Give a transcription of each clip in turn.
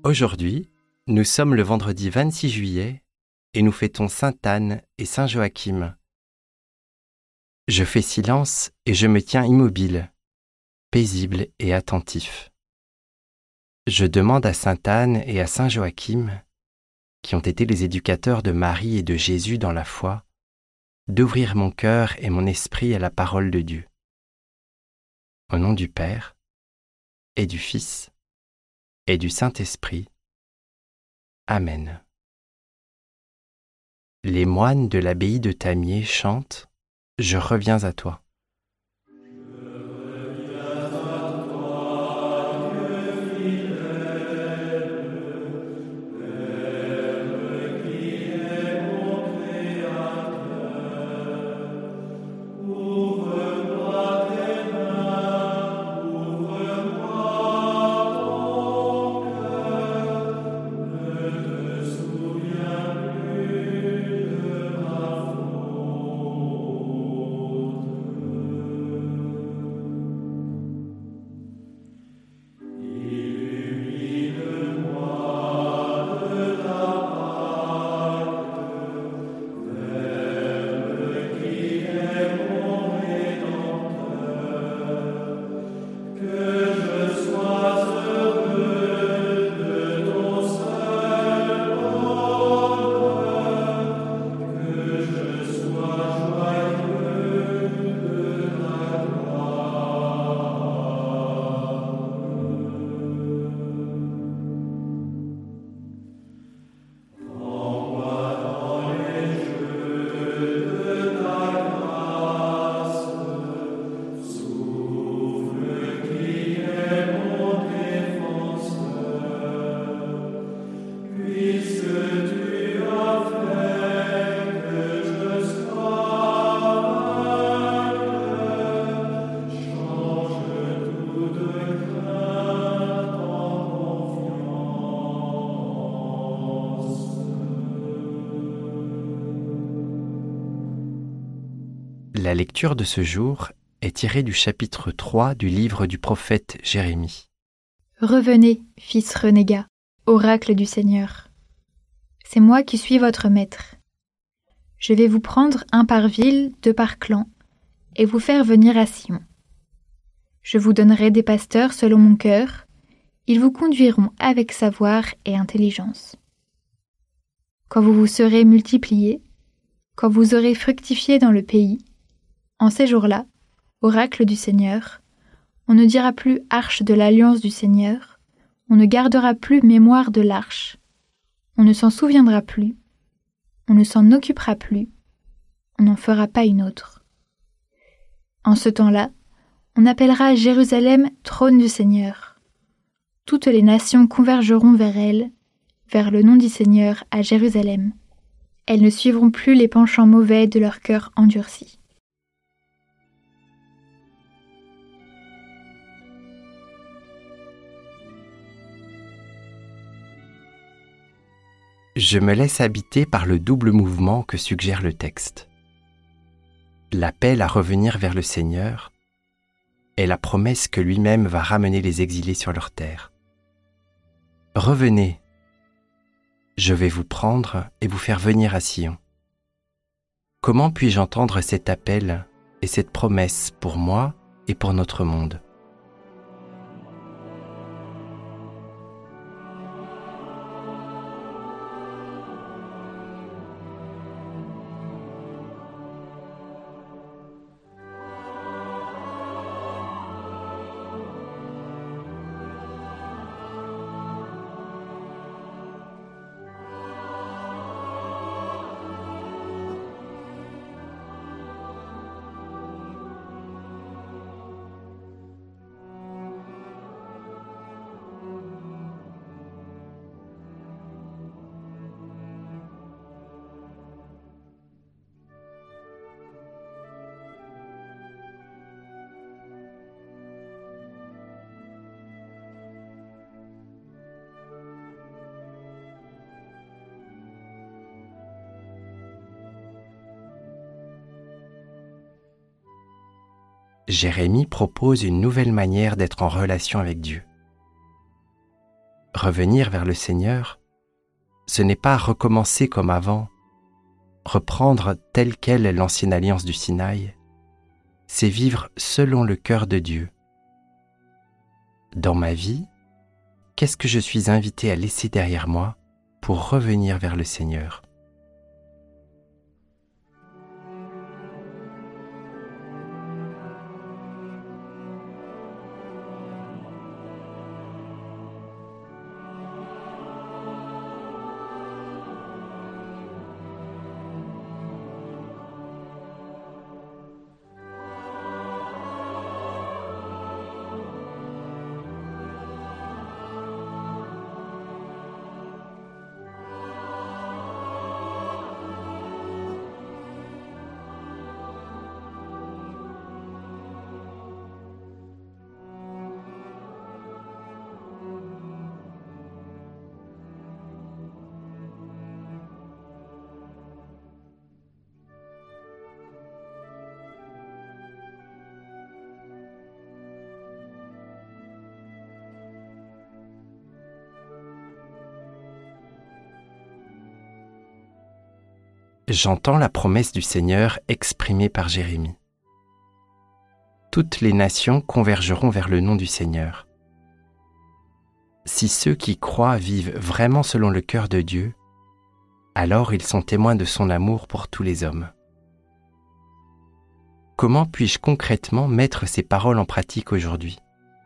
Aujourd'hui, nous sommes le vendredi 26 juillet et nous fêtons Sainte Anne et Saint Joachim. Je fais silence et je me tiens immobile, paisible et attentif. Je demande à Sainte Anne et à Saint Joachim, qui ont été les éducateurs de Marie et de Jésus dans la foi, d'ouvrir mon cœur et mon esprit à la parole de Dieu. Au nom du Père, et du Fils, et du Saint-Esprit. Amen. Les moines de l'abbaye de Tamier chantent « Je reviens à toi ». La lecture de ce jour est tirée du chapitre 3 du livre du prophète Jérémie. Revenez, fils renégat, oracle du Seigneur. C'est moi qui suis votre maître. Je vais vous prendre un par ville, deux par clan, et vous faire venir à Sion. Je vous donnerai des pasteurs selon mon cœur, ils vous conduiront avec savoir et intelligence. Quand vous vous serez multipliés, quand vous aurez fructifié dans le pays, en ces jours-là, oracle du Seigneur, on ne dira plus arche de l'alliance du Seigneur, on ne gardera plus mémoire de l'arche, on ne s'en souviendra plus, on ne s'en occupera plus, on n'en fera pas une autre. En ce temps-là, on appellera Jérusalem trône du Seigneur. Toutes les nations convergeront vers elle, vers le nom du Seigneur à Jérusalem. Elles ne suivront plus les penchants mauvais de leur cœur endurci. Je me laisse habiter par le double mouvement que suggère le texte. L'appel à revenir vers le Seigneur est la promesse que lui-même va ramener les exilés sur leur terre. Revenez, je vais vous prendre et vous faire venir à Sion. Comment puis-je entendre cet appel et cette promesse pour moi et pour notre monde ? Jérémie propose une nouvelle manière d'être en relation avec Dieu. Revenir vers le Seigneur, ce n'est pas recommencer comme avant, reprendre telle quelle l'ancienne alliance du Sinaï, c'est vivre selon le cœur de Dieu. Dans ma vie, qu'est-ce que je suis invité à laisser derrière moi pour revenir vers le Seigneur ? J'entends la promesse du Seigneur exprimée par Jérémie. Toutes les nations convergeront vers le nom du Seigneur. Si ceux qui croient vivent vraiment selon le cœur de Dieu, alors ils sont témoins de son amour pour tous les hommes. Comment puis-je concrètement mettre ces paroles en pratique aujourd'hui ?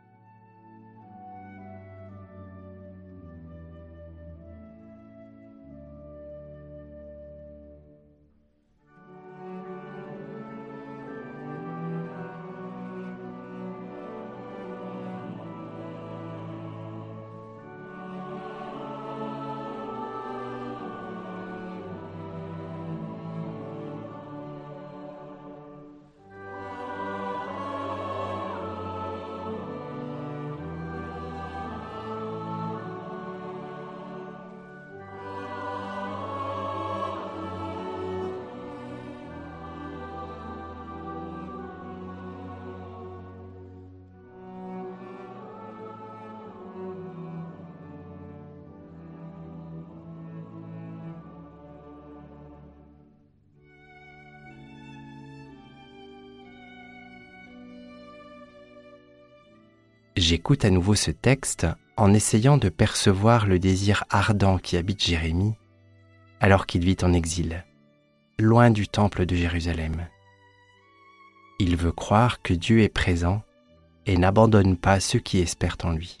J'écoute à nouveau ce texte en essayant de percevoir le désir ardent qui habite Jérémie alors qu'il vit en exil, loin du temple de Jérusalem. Il veut croire que Dieu est présent et n'abandonne pas ceux qui espèrent en lui.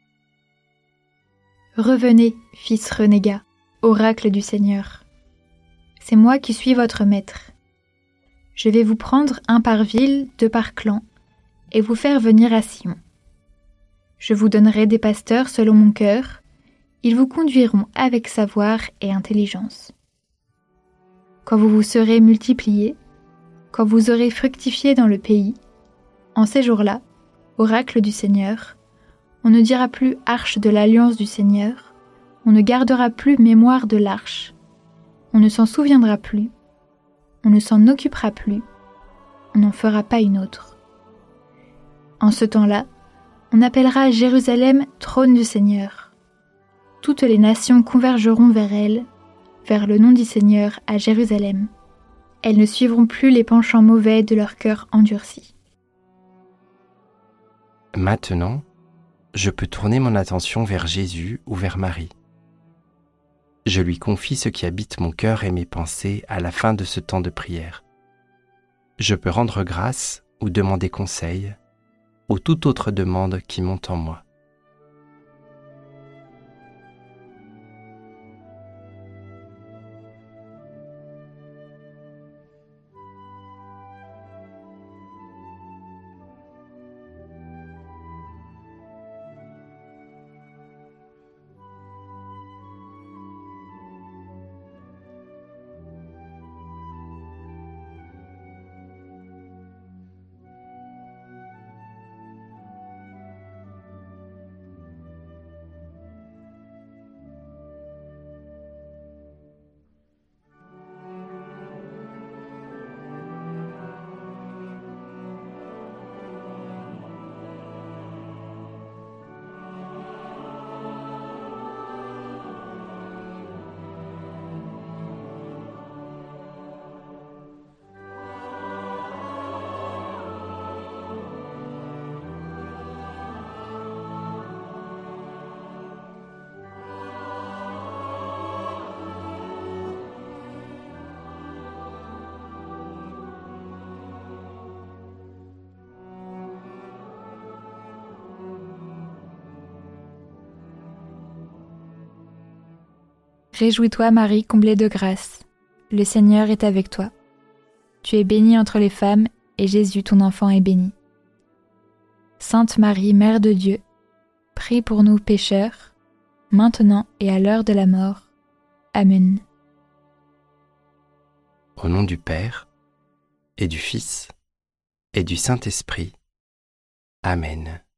Revenez, fils renégat, oracle du Seigneur. C'est moi qui suis votre maître. Je vais vous prendre un par ville, deux par clan, et vous faire venir à Sion. Je vous donnerai des pasteurs selon mon cœur, ils vous conduiront avec savoir et intelligence. Quand vous vous serez multipliés, quand vous aurez fructifié dans le pays, en ces jours-là, oracle du Seigneur, on ne dira plus arche de l'alliance du Seigneur, on ne gardera plus mémoire de l'arche, on ne s'en souviendra plus, on ne s'en occupera plus, on n'en fera pas une autre. En ce temps-là, on appellera Jérusalem trône du Seigneur. Toutes les nations convergeront vers elle, vers le nom du Seigneur à Jérusalem. Elles ne suivront plus les penchants mauvais de leur cœur endurci. Maintenant, je peux tourner mon attention vers Jésus ou vers Marie. Je lui confie ce qui habite mon cœur et mes pensées à la fin de ce temps de prière. Je peux rendre grâce ou demander conseil, ou toute autre demande qui monte en moi. Réjouis-toi, Marie, comblée de grâce. Le Seigneur est avec toi. Tu es bénie entre les femmes, et Jésus, ton enfant, est béni. Sainte Marie, Mère de Dieu, prie pour nous pécheurs, maintenant et à l'heure de la mort. Amen. Au nom du Père, et du Fils, et du Saint-Esprit. Amen.